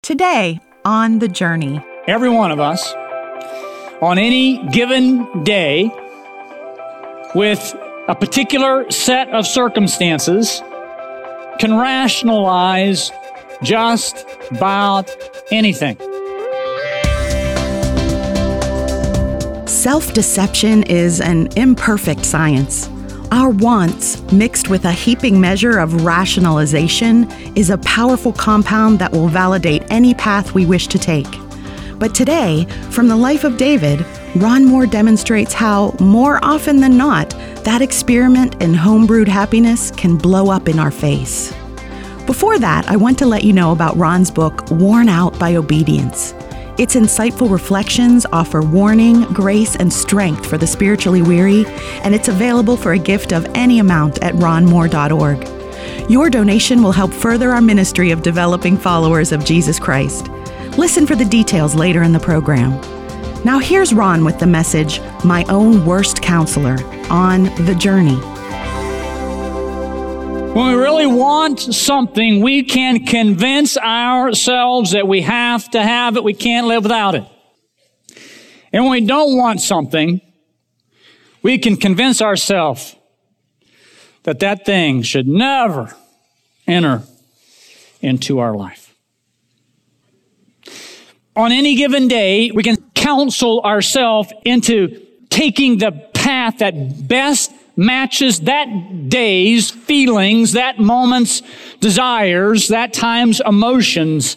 Today on The Journey. Every one of us, on any given day, with a particular set of circumstances, can rationalize just about anything. Self-deception is an imperfect science. Our wants, mixed with a heaping measure of rationalization, is a powerful compound that will validate any path we wish to take. But today, from the life of David, Ron Moore demonstrates how, more often than not, that experiment in homebrewed happiness can blow up in our face. Before that, I want to let you know about Ron's book, Worn Out by Obedience. Its insightful reflections offer warning, grace, and strength for the spiritually weary, and it's available for a gift of any amount at ronmoore.org. Your donation will help further our ministry of developing followers of Jesus Christ. Listen for the details later in the program. Now here's Ron with the message, My Own Worst Counselor, on The Journey. When we really want something, we can convince ourselves that we have to have it, we can't live without it. And when we don't want something, we can convince ourselves that that thing should never enter into our life. On any given day, we can counsel ourselves into taking the path that best matches that day's feelings, that moment's desires, that time's emotions.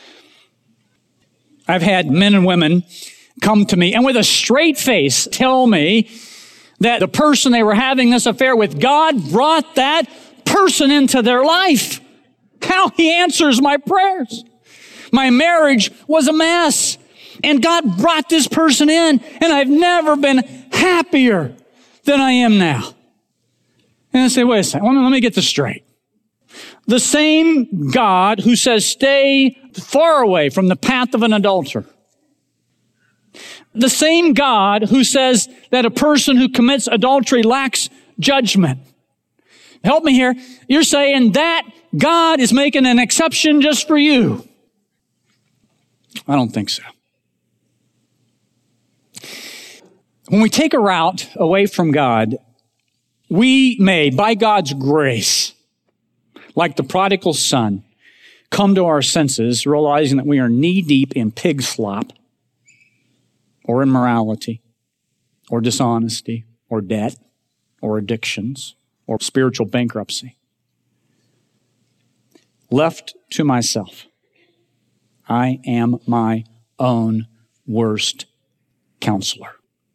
I've had men and women come to me and with a straight face tell me that the person they were having this affair with, God brought that person into their life. How He answers my prayers. My marriage was a mess, and God brought this person in, and I've never been happier than I am now. And I say, wait a second, let me get this straight. The same God who says stay far away from the path of an adulterer, the same God who says that a person who commits adultery lacks judgment. Help me here. You're saying that God is making an exception just for you. I don't think so. When we take a route away from God, we may, by God's grace, like the prodigal son, come to our senses, realizing that we are knee-deep in pig slop, or immorality, or dishonesty, or debt, or addictions, or spiritual bankruptcy. Left to myself, I am my own worst counselor.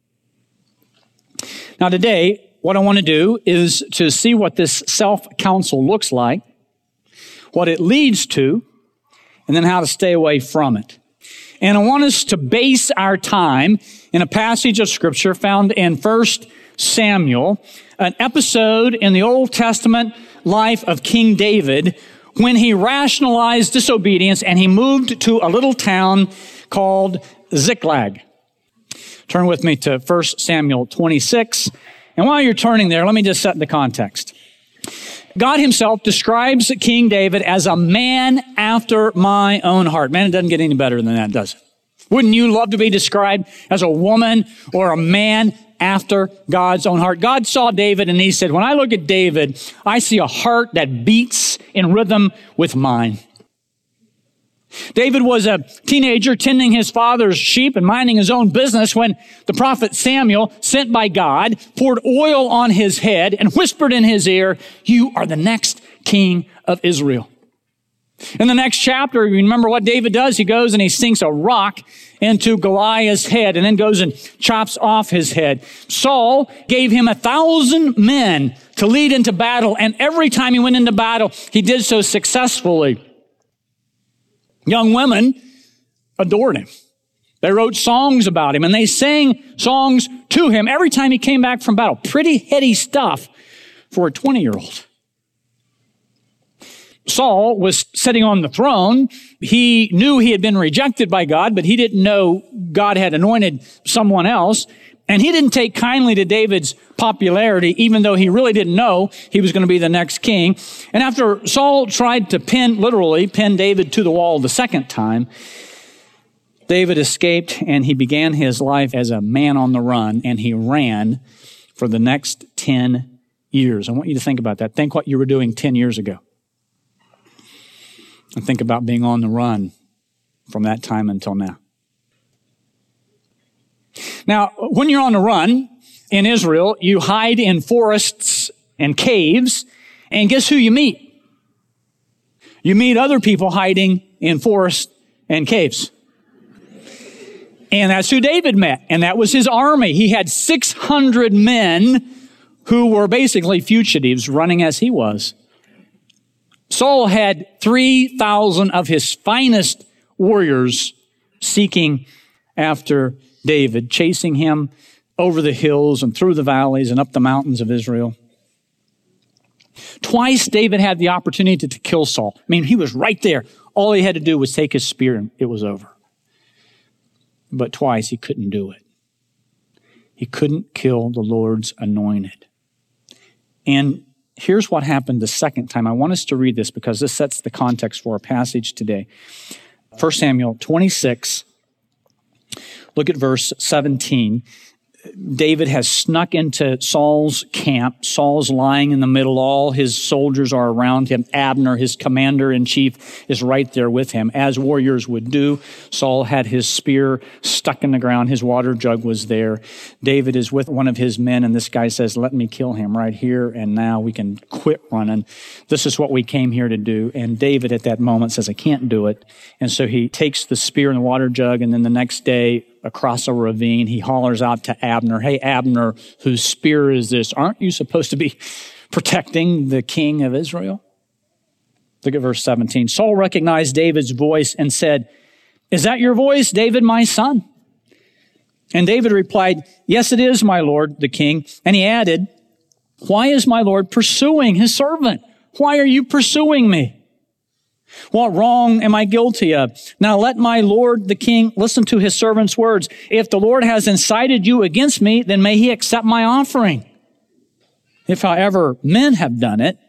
Now today, what I want to do is to see what this self-counsel looks like, what it leads to, and then how to stay away from it. And I want us to base our time in a passage of Scripture found in 1 Samuel, an episode in the Old Testament life of King David when he rationalized disobedience and he moved to a little town called Ziklag. Turn with me to 1 Samuel 26. And while you're turning there, let me just set the context. God Himself describes King David as a man after my own heart. Man, it doesn't get any better than that, does it? Wouldn't you love to be described as a woman or a man after God's own heart? God saw David and He said, when I look at David, I see a heart that beats in rhythm with mine. David was a teenager tending his father's sheep and minding his own business when the prophet Samuel, sent by God, poured oil on his head and whispered in his ear, you are the next king of Israel. In the next chapter, you remember what David does? He goes and he sinks a rock into Goliath's head and then goes and chops off his head. Saul gave him 1,000 men to lead into battle, and every time he went into battle, he did so successfully. Young women adored him. They wrote songs about him and they sang songs to him every time he came back from battle. Pretty heady stuff for a 20-year-old. Saul was sitting on the throne. He knew he had been rejected by God, but he didn't know God had anointed someone else. And he didn't take kindly to David's popularity, even though he really didn't know he was going to be the next king. And after Saul tried to literally pin David to the wall the second time, David escaped and he began his life as a man on the run, and he ran for the next 10 years. I want you to think about that. Think what you were doing 10 years ago. And think about being on the run from that time until now. Now, when you're on the run in Israel, you hide in forests and caves, and guess who you meet? You meet other people hiding in forests and caves. And that's who David met, and that was his army. He had 600 men who were basically fugitives running as he was. Saul had 3,000 of his finest warriors seeking after David, chasing him over the hills and through the valleys and up the mountains of Israel. Twice David had the opportunity to kill Saul. I mean, he was right there. All he had to do was take his spear and it was over. But twice he couldn't do it. He couldn't kill the Lord's anointed. And here's what happened the second time. I want us to read this because this sets the context for our passage today. 1 Samuel 26, look at verse 17. David has snuck into Saul's camp. Saul's lying in the middle. All his soldiers are around him. Abner, his commander-in-chief, is right there with him, as warriors would do. Saul had his spear stuck in the ground. His water jug was there. David is with one of his men, and this guy says, let me kill him right here, and now we can quit running. This is what we came here to do. And David at that moment says, I can't do it. And so he takes the spear and the water jug, and then the next day, across a ravine, he hollers out to Abner, hey, Abner, whose spear is this? Aren't you supposed to be protecting the king of Israel? Look at verse 17. Saul recognized David's voice and said, is that your voice, David, my son? And David replied, yes, it is, my lord, the king. And he added, why is my lord pursuing his servant? Why are you pursuing me? What wrong am I guilty of? Now let my lord the king listen to his servant's words. If the Lord has incited you against me, then may he accept my offering. If, however, men have done it,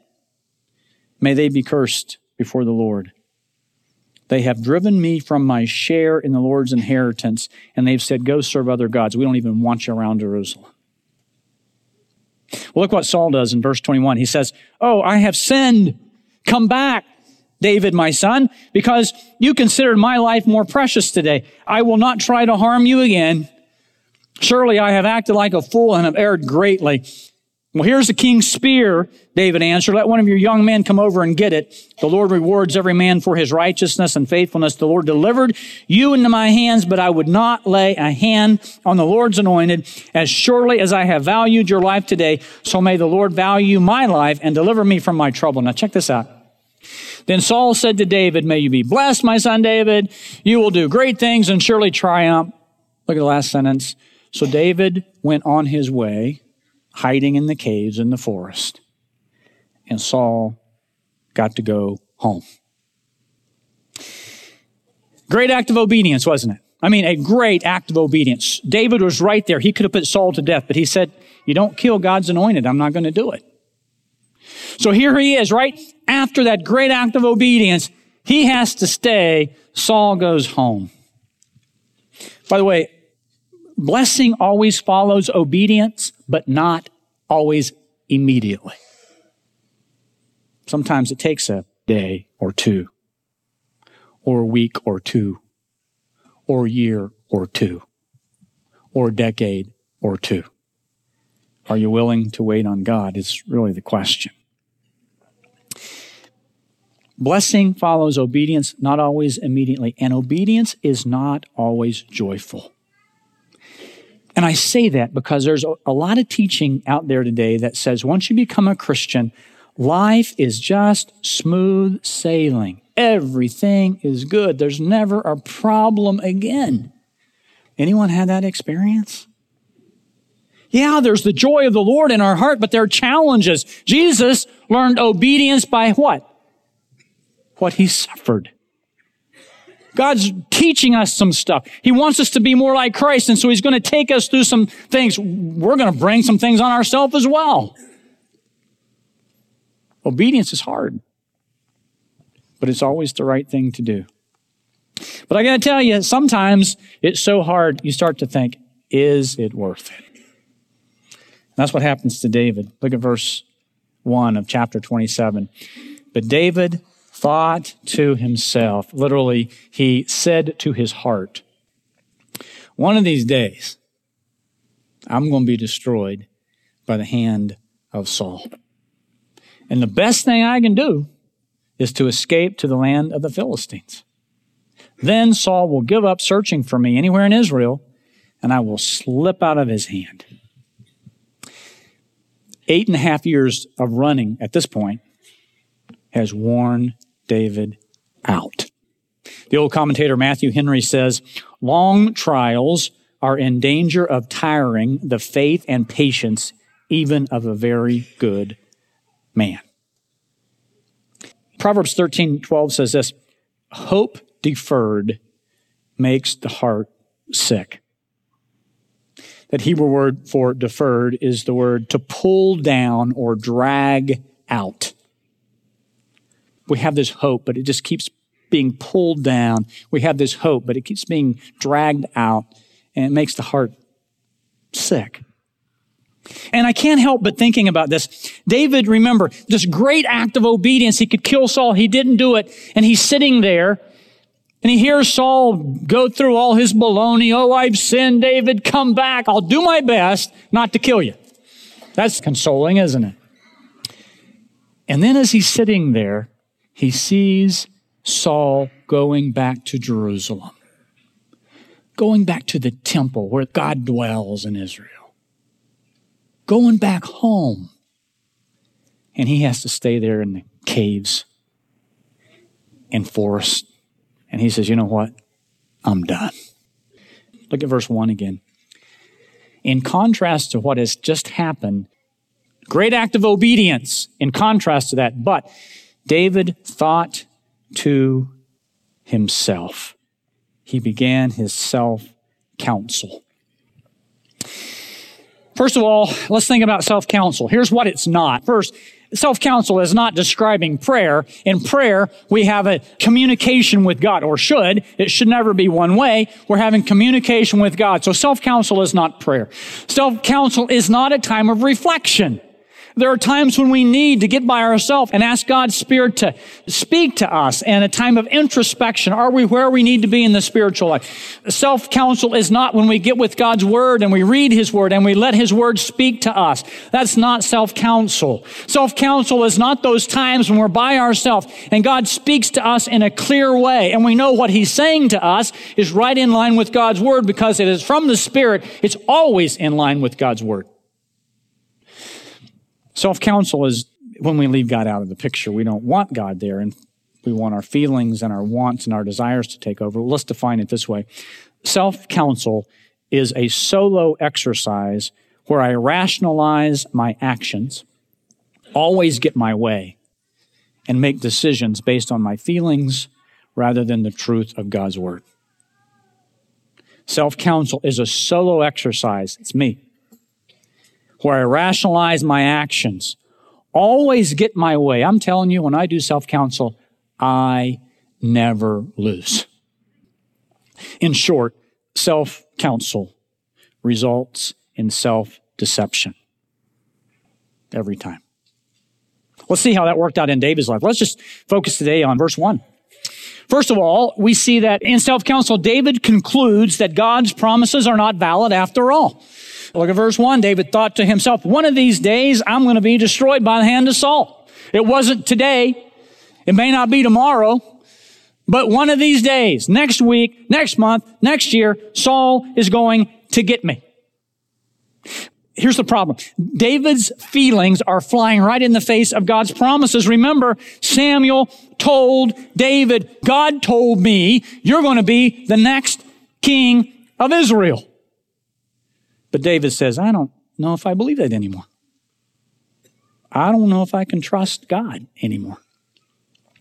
may they be cursed before the Lord. They have driven me from my share in the Lord's inheritance, and they've said, go serve other gods. We don't even want you around Jerusalem. Well, look what Saul does in verse 21. He says, oh, I have sinned. Come back, David, my son, because you considered my life more precious today. I will not try to harm you again. Surely I have acted like a fool and have erred greatly. Well, here's the king's spear, David answered. Let one of your young men come over and get it. The Lord rewards every man for his righteousness and faithfulness. The Lord delivered you into my hands, but I would not lay a hand on the Lord's anointed. As surely as I have valued your life today, so may the Lord value my life and deliver me from my trouble. Now check this out. Then Saul said to David, may you be blessed, my son David. You will do great things and surely triumph. Look at the last sentence. So David went on his way, hiding in the caves in the forest. And Saul got to go home. Great act of obedience, wasn't it? I mean, a great act of obedience. David was right there. He could have put Saul to death, but he said, you don't kill God's anointed. I'm not going to do it. So here he is, right after that great act of obedience. He has to stay. Saul goes home. By the way, blessing always follows obedience, but not always immediately. Sometimes it takes a day or two, or a week or two, or a year or two, or a decade or two. Are you willing to wait on God? Is really the question. Blessing follows obedience, not always immediately, and obedience is not always joyful. And I say that because there's a lot of teaching out there today that says once you become a Christian, life is just smooth sailing. Everything is good. There's never a problem again. Anyone had that experience? Yeah, there's the joy of the Lord in our heart, but there are challenges. Jesus learned obedience by what? What he suffered. God's teaching us some stuff. He wants us to be more like Christ, and so He's going to take us through some things. We're going to bring some things on ourselves as well. Obedience is hard, but it's always the right thing to do. But I got to tell you, sometimes it's so hard, you start to think, is it worth it? That's what happens to David. Look at verse 1 of chapter 27. But David thought to himself, literally, he said to his heart, one of these days, I'm going to be destroyed by the hand of Saul. And the best thing I can do is to escape to the land of the Philistines. Then Saul will give up searching for me anywhere in Israel, and I will slip out of his hand. 8.5 years of running at this point has worn David out. The old commentator Matthew Henry says, long trials are in danger of tiring the faith and patience even of a very good man. Proverbs 13:12 says this, hope deferred makes the heart sick. That Hebrew word for deferred is the word to pull down or drag out. We have this hope, but it just keeps being pulled down. We have this hope, but it keeps being dragged out, and it makes the heart sick. And I can't help but thinking about this. David, remember, this great act of obedience. He could kill Saul. He didn't do it. And he's sitting there, and he hears Saul go through all his baloney. Oh, I've sinned, David. Come back. I'll do my best not to kill you. That's consoling, isn't it? And then as he's sitting there, he sees Saul going back to Jerusalem, going back to the temple where God dwells in Israel, going back home. And he has to stay there in the caves and forest. And he says, you know what? I'm done. Look at verse 1 again. In contrast to what has just happened, great act of obedience in contrast to that. But David thought to himself. He began his self-counsel. First of all, let's think about self-counsel. Here's what it's not. First, self-counsel is not describing prayer. In prayer, we have a communication with God, or should. It should never be one way. We're having communication with God. So self-counsel is not prayer. Self-counsel is not a time of reflection. There are times when we need to get by ourselves and ask God's Spirit to speak to us, and a time of introspection. Are we where we need to be in the spiritual life? Self-counsel is not when we get with God's Word and we read His Word and we let His Word speak to us. That's not self-counsel. Self-counsel is not those times when we're by ourselves and God speaks to us in a clear way and we know what He's saying to us is right in line with God's Word because it is from the Spirit. It's always in line with God's Word. Self-counsel is when we leave God out of the picture. We don't want God there, and we want our feelings and our wants and our desires to take over. Well, let's define it this way. Self-counsel is a solo exercise where I rationalize my actions, always get my way, and make decisions based on my feelings rather than the truth of God's Word. Self-counsel is a solo exercise. It's me. Where I rationalize my actions, always get my way. I'm telling you, when I do self-counsel, I never lose. In short, self-counsel results in self-deception. Every time. Let's see how that worked out in David's life. Let's just focus today on verse 1. First of all, we see that in self-counsel, David concludes that God's promises are not valid after all. Look at verse 1. David thought to himself, one of these days I'm going to be destroyed by the hand of Saul. It wasn't today. It may not be tomorrow. But one of these days, next week, next month, next year, Saul is going to get me. Here's the problem. David's feelings are flying right in the face of God's promises. Remember, Samuel told David, God told me you're going to be the next king of Israel. But David says, I don't know if I believe that anymore. I don't know if I can trust God anymore.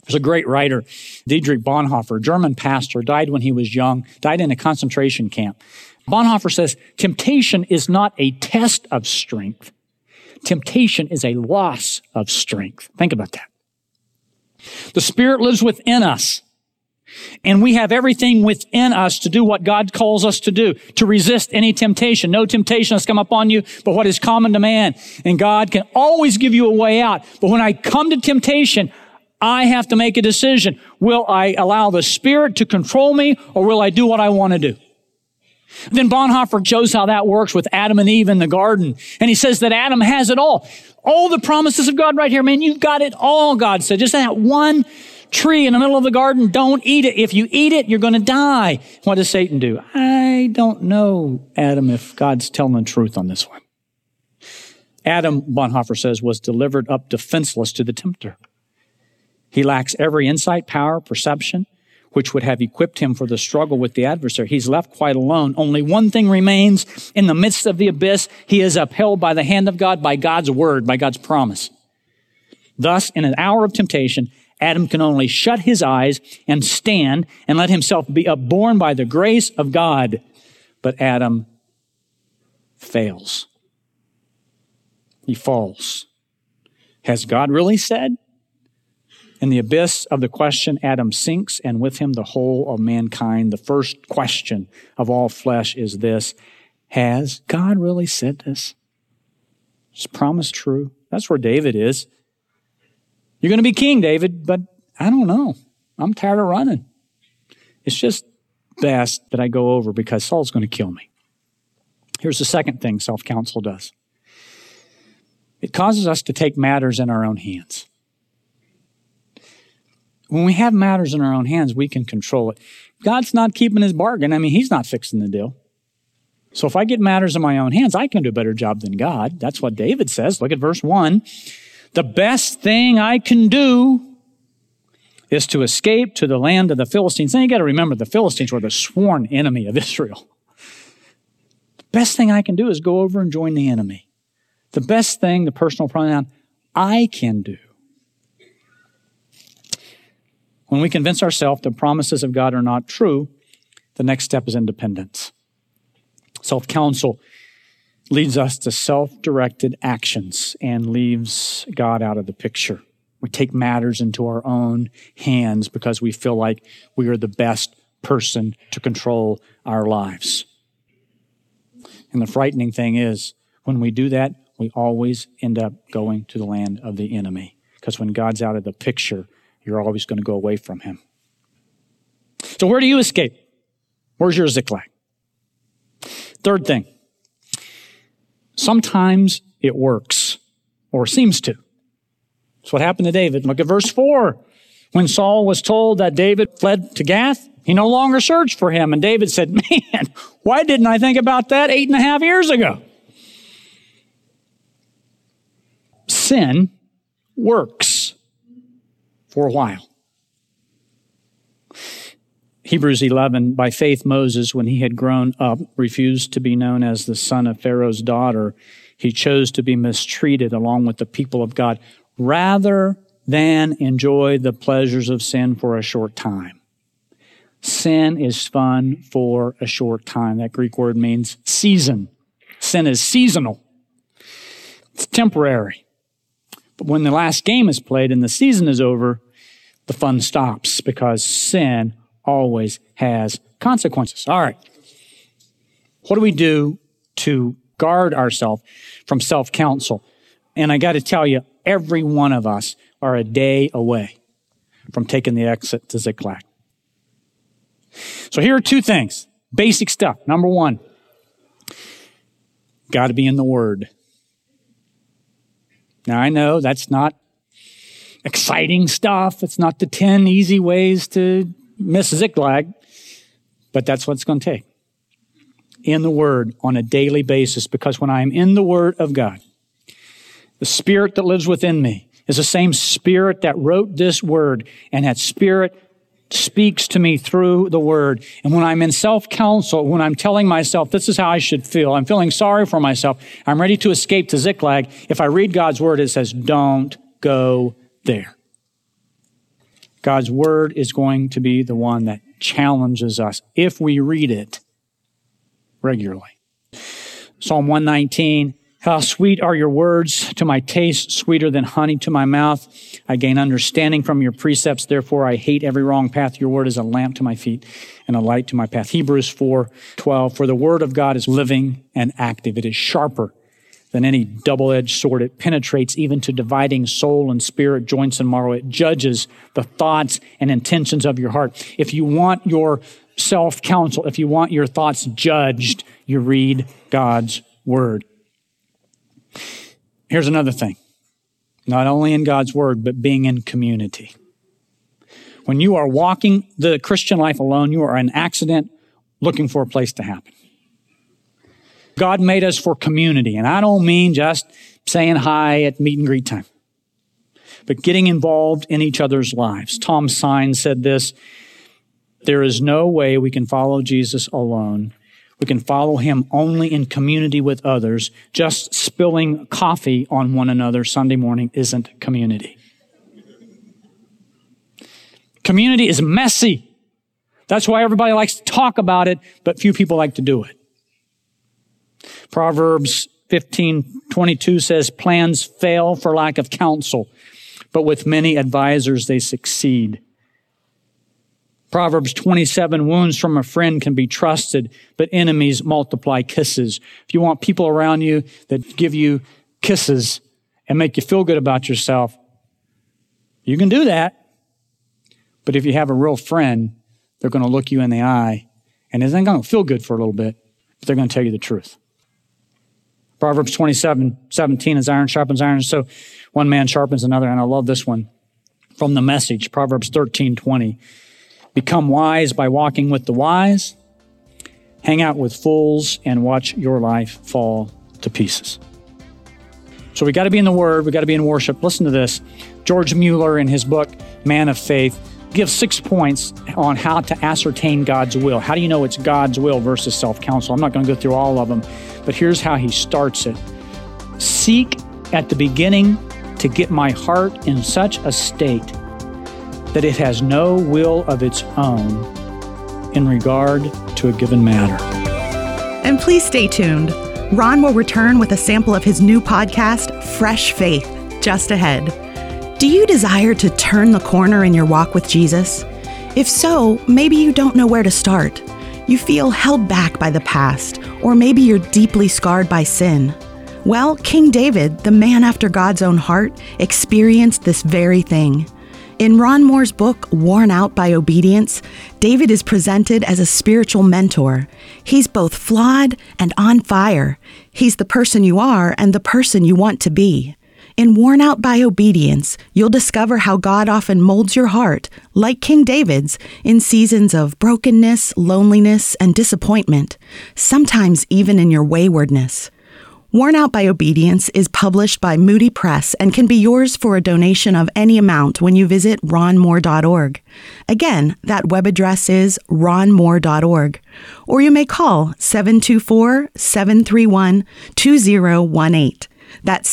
There's a great writer, Dietrich Bonhoeffer, German pastor, died when he was young, died in a concentration camp. Bonhoeffer says, temptation is not a test of strength. Temptation is a loss of strength. Think about that. The Spirit lives within us, and we have everything within us to do what God calls us to do, to resist any temptation. No temptation has come upon you, but what is common to man. And God can always give you a way out. But when I come to temptation, I have to make a decision. Will I allow the Spirit to control me, or will I do what I want to do? Then Bonhoeffer shows how that works with Adam and Eve in the garden. And he says that Adam has it all. All the promises of God right here. Man, you've got it all, God said. Just that one tree in the middle of the garden, don't eat it. If you eat it, you're going to die. What does Satan do? I don't know, Adam, if God's telling the truth on this one. Adam, Bonhoeffer says, was delivered up defenseless to the tempter. He lacks every insight, power, perception, which would have equipped him for the struggle with the adversary. He's left quite alone. Only one thing remains in the midst of the abyss. He is upheld by the hand of God, by God's word, by God's promise. Thus, in an hour of temptation, Adam can only shut his eyes and stand and let himself be upborne by the grace of God. But Adam fails. He falls. Has God really said? In the abyss of the question, Adam sinks, and with him the whole of mankind. The first question of all flesh is this: has God really said this? Is promise true? That's where David is. You're going to be king, David, but I don't know. I'm tired of running. It's just best that I go over because Saul's going to kill me. Here's the second thing self-counsel does. It causes us to take matters in our own hands. When we have matters in our own hands, we can control it. God's not keeping his bargain. I mean, he's not fixing the deal. So if I get matters in my own hands, I can do a better job than God. That's what David says. Look at verse 1. The best thing I can do is to escape to the land of the Philistines. And you got to remember, the Philistines were the sworn enemy of Israel. The best thing I can do is go over and join the enemy. The best thing, the personal pronoun, I can do. When we convince ourselves the promises of God are not true, the next step is independence. Self-counsel leads us to self-directed actions and leaves God out of the picture. We take matters into our own hands because we feel like we are the best person to control our lives. And the frightening thing is, when we do that, we always end up going to the land of the enemy. Because when God's out of the picture, you're always going to go away from him. So where do you escape? Where's your Ziklag? Third thing. Sometimes it works, or seems to. That's what happened to David. Look at verse 4. When Saul was told that David fled to Gath, he no longer searched for him. And David said, man, why didn't I think about that 8.5 years ago? Sin works for a while. Hebrews 11, by faith Moses, when he had grown up, refused to be known as the son of Pharaoh's daughter. He chose to be mistreated along with the people of God rather than enjoy the pleasures of sin for a short time. Sin is fun for a short time. That Greek word means season. Sin is seasonal. It's temporary. But when the last game is played and the season is over, the fun stops because sin always has consequences. All right. What do we do to guard ourselves from self-counsel? And I got to tell you, every one of us are a day away from taking the exit to Ziklag. So here are two things. Basic stuff. Number one, got to be in the Word. Now, I know that's not exciting stuff. It's not the 10 easy ways to miss Ziklag, but that's what it's going to take. In the Word on a daily basis, because when I'm in the Word of God, the Spirit that lives within me is the same Spirit that wrote this Word, and that Spirit speaks to me through the Word. And when I'm in self-counsel, when I'm telling myself, this is how I should feel, I'm feeling sorry for myself, I'm ready to escape to Ziklag, if I read God's Word, it says, don't go there. God's Word is going to be the one that challenges us if we read it regularly. Psalm 119, how sweet are your words to my taste, sweeter than honey to my mouth. I gain understanding from your precepts, therefore I hate every wrong path. Your word is a lamp to my feet and a light to my path. Hebrews 4:12, for the word of God is living and active. It is sharper than any double-edged sword. It penetrates even to dividing soul and spirit, joints and marrow. It judges the thoughts and intentions of your heart. If you want your self-counsel, if you want your thoughts judged, you read God's word. Here's another thing. Not only in God's word, but being in community. When you are walking the Christian life alone, you are an accident looking for a place to happen. God made us for community, and I don't mean just saying hi at meet and greet time, but getting involved in each other's lives. Tom Sine said this, there is no way we can follow Jesus alone. We can follow him only in community with others. Just spilling coffee on one another Sunday morning isn't community. Community is messy. That's why everybody likes to talk about it, but few people like to do it. Proverbs 15:22 says, plans fail for lack of counsel, but with many advisors they succeed. Proverbs 27, wounds from a friend can be trusted, but enemies multiply kisses. If you want people around you that give you kisses and make you feel good about yourself, you can do that. But if you have a real friend, they're going to look you in the eye, and it's not going to feel good for a little bit, but they're going to tell you the truth. Proverbs 27:17, as iron sharpens iron, so one man sharpens another, and I love this one from the Message, Proverbs 13:20. Become wise by walking with the wise. Hang out with fools and watch your life fall to pieces. So we got to be in the Word. We got to be in worship. Listen to this. George Mueller, in his book, Man of Faith, gives 6 points on how to ascertain God's will. How do you know it's God's will versus self-counsel? I'm not going to go through all of them, but here's how he starts it. Seek at the beginning to get my heart in such a state that it has no will of its own in regard to a given matter. And please stay tuned. Ron will return with a sample of his new podcast, Fresh Faith, just ahead. Do you desire to turn the corner in your walk with Jesus? If so, maybe you don't know where to start. You feel held back by the past, or maybe you're deeply scarred by sin. Well, King David, the man after God's own heart, experienced this very thing. In Ron Moore's book, Worn Out by Obedience, David is presented as a spiritual mentor. He's both flawed and on fire. He's the person you are and the person you want to be. In Worn Out by Obedience, you'll discover how God often molds your heart, like King David's, in seasons of brokenness, loneliness, and disappointment, sometimes even in your waywardness. Worn Out by Obedience is published by Moody Press and can be yours for a donation of any amount when you visit ronmoore.org. Again, that web address is ronmoore.org. Or you may call 724-731-2018. That's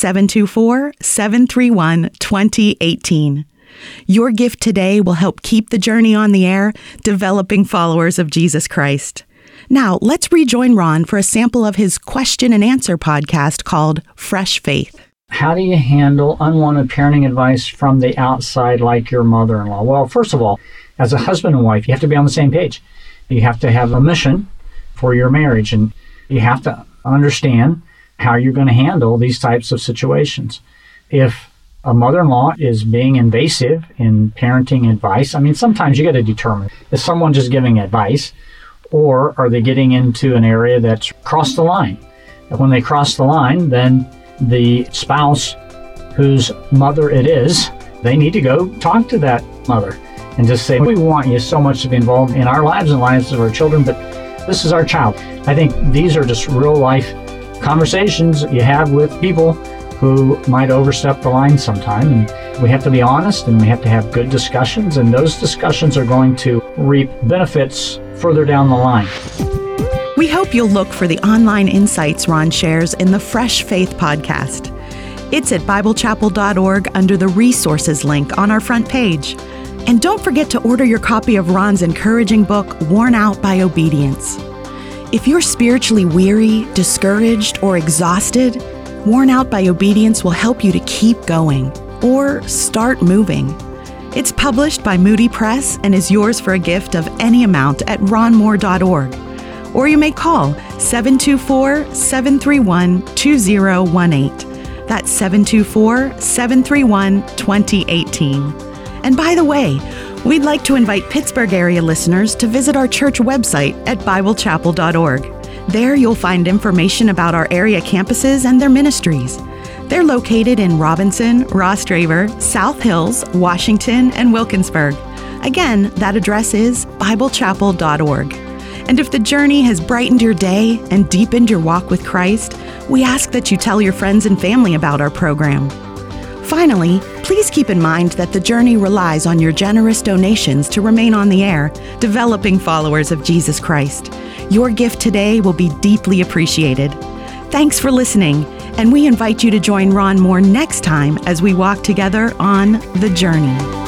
724-731-2018. Your gift today will help keep the journey on the air, developing followers of Jesus Christ. Now, let's rejoin Ron for a sample of his question and answer podcast called Fresh Faith. How do you handle unwanted parenting advice from the outside, like your mother-in-law? Well, first of all, as a husband and wife, you have to be on the same page. You have to have a mission for your marriage, and you have to understand how you're going to handle these types of situations. If a mother-in-law is being invasive in parenting advice, I mean, sometimes you got to determine, is someone just giving advice, or are they getting into an area that's crossed the line? And when they cross the line, then the spouse whose mother it is, they need to go talk to that mother and just say, we want you so much to be involved in our lives and lives of our children, but this is our child. I think these are just real life conversations you have with people who might overstep the line sometime. And we have to be honest, and we have to have good discussions, and those discussions are going to reap benefits further down the line. We hope you'll look for the online insights Ron shares in the Fresh Faith podcast. It's at BibleChapel.org under the resources link on our front page. And don't forget to order your copy of Ron's encouraging book, Worn Out by Obedience. If you're spiritually weary, discouraged, or exhausted, Worn Out by Obedience will help you to keep going or start moving. It's published by Moody Press and is yours for a gift of any amount at ronmoore.org. Or you may call 724-731-2018. That's 724-731-2018. And by the way, we'd like to invite Pittsburgh area listeners to visit our church website at biblechapel.org. There you'll find information about our area campuses and their ministries. They're located in Robinson, Ross Draver, South Hills, Washington, and Wilkinsburg. Again, that address is biblechapel.org. And if the journey has brightened your day and deepened your walk with Christ, we ask that you tell your friends and family about our program. Finally, please keep in mind that the journey relies on your generous donations to remain on the air, developing followers of Jesus Christ. Your gift today will be deeply appreciated. Thanks for listening, and we invite you to join Ron Moore next time as we walk together on The Journey.